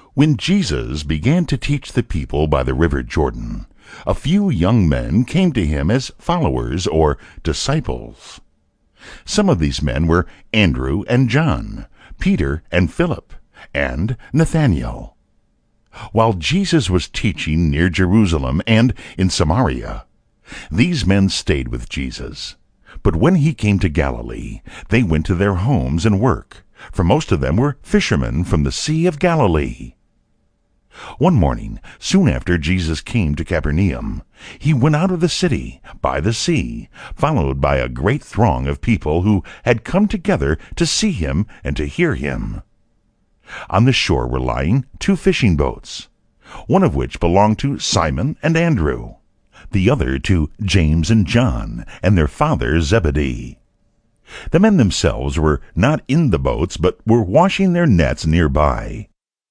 When Jesus began to teach the people by the river Jordan, a few young men came to him as followers or disciples. Some of these men were Andrew and John, Peter and Philip, and Nathanael. While Jesus was teaching near Jerusalem and in Samaria, these men stayed with Jesus. But when he came to Galilee, they went to their homes and work, for most of them were fishermen from the Sea of Galilee. One morning, soon after Jesus came to Capernaum, he went out of the city by the sea, followed by a great throng of people who had come together to see him and to hear him. On the shore were lying 2 fishing boats, one of which belonged to Simon and Andrew, the other to James and John and their father Zebedee. The men themselves were not in the boats, but were washing their nets nearby.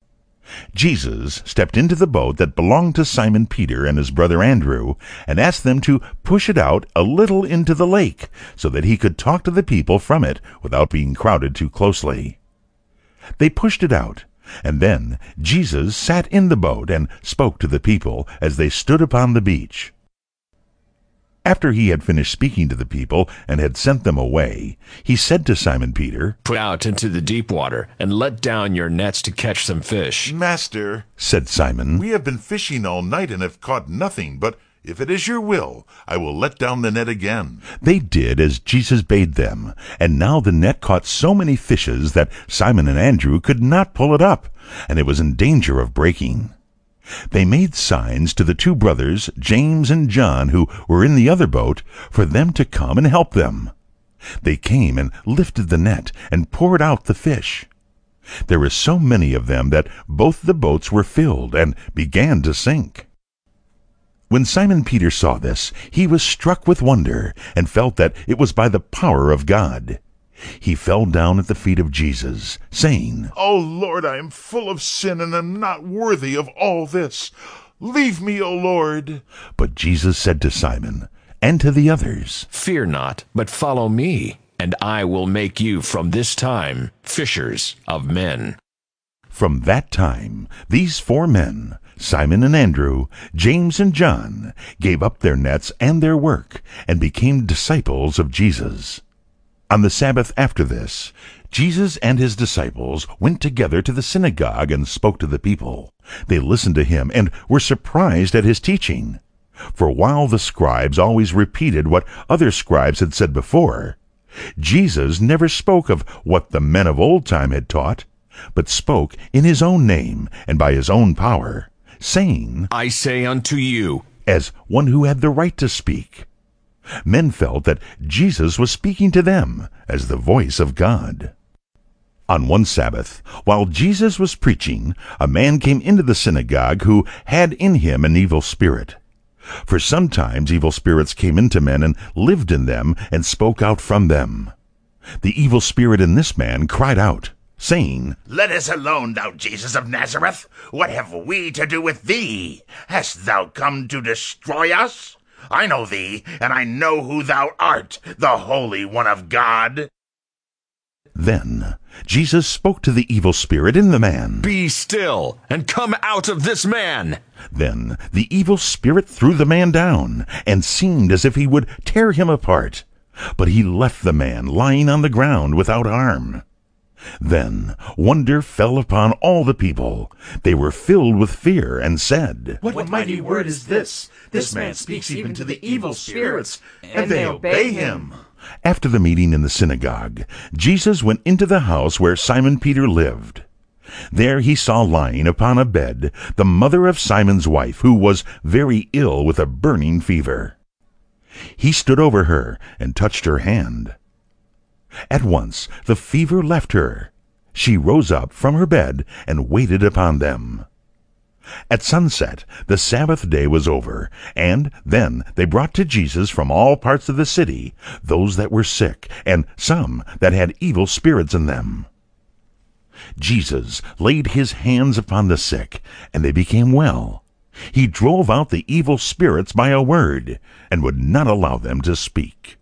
Jesus stepped into the boat that belonged to Simon Peter and his brother Andrew, and asked them to push it out a little into the lake, so that he could talk to the people from it without being crowded too closely. They pushed it out, and then Jesus sat in the boat and spoke to the people as they stood upon the beach. After he had finished speaking to the people and had sent them away, he said to Simon Peter, "Put out into the deep water and let down your nets to catch some fish." "Master," said Simon, "we have been fishing all night and have caught nothing, but if it is your will, I will let down the net again." They did as Jesus bade them, and now the net caught so many fishes that Simon and Andrew could not pull it up, and it was in danger of breaking. They made signs to the 2 brothers, James and John, who were in the other boat, for them to come and help them. They came and lifted the net and poured out the fish. There were so many of them that both the boats were filled and began to sink. When Simon Peter saw this, he was struck with wonder and felt that it was by the power of God. He fell down at the feet of Jesus, saying, "O Lord, I am full of sin and am not worthy of all this. Leave me, O Lord." But Jesus said to Simon and to the others, "Fear not, but follow me, and I will make you from this time fishers of men." From that time, these 4 men, Simon and Andrew, James and John, gave up their nets and their work and became disciples of Jesus. On the Sabbath after this, Jesus and his disciples went together to the synagogue and spoke to the people. They listened to him and were surprised at his teaching. For while the scribes always repeated what other scribes had said before, Jesus never spoke of what the men of old time had taught, but spoke in his own name and by his own power, saying, "I say unto you," as one who had the right to speak. Men felt that Jesus was speaking to them as the voice of God. On one Sabbath, while Jesus was preaching, a man came into the synagogue who had in him an evil spirit. For sometimes evil spirits came into men and lived in them and spoke out from them. The evil spirit in this man cried out, saying, "Let us alone, thou Jesus of Nazareth. What have we to do with thee? Hast thou come to destroy us? I know thee, and I know who thou art, the Holy One of God." Then Jesus spoke to the evil spirit in the man. "Be still, and come out of this man." Then the evil spirit threw the man down, and seemed as if he would tear him apart. But he left the man lying on the ground without harm. Then wonder fell upon all the people. They were filled with fear and said, "What mighty word is this? This man speaks even to the evil spirits, and they obey him." After the meeting in the synagogue, Jesus went into the house where Simon Peter lived. There he saw lying upon a bed the mother of Simon's wife, who was very ill with a burning fever. He stood over her and touched her hand. At once the fever left her. She rose up from her bed and waited upon them. At sunset the Sabbath day was over, and then they brought to Jesus from all parts of the city those that were sick, and some that had evil spirits in them. Jesus laid his hands upon the sick, and they became well. He drove out the evil spirits by a word, and would not allow them to speak.